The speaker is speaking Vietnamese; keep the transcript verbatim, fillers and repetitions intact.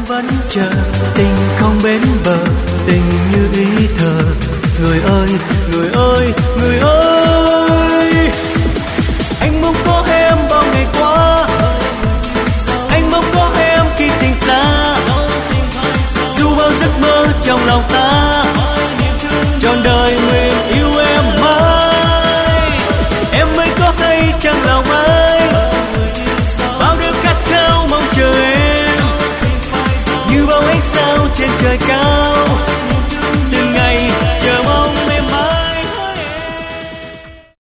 vẫn chờ, tình không bến bờ, tình như ý thờ. Người ơi, người ơi, người ơi.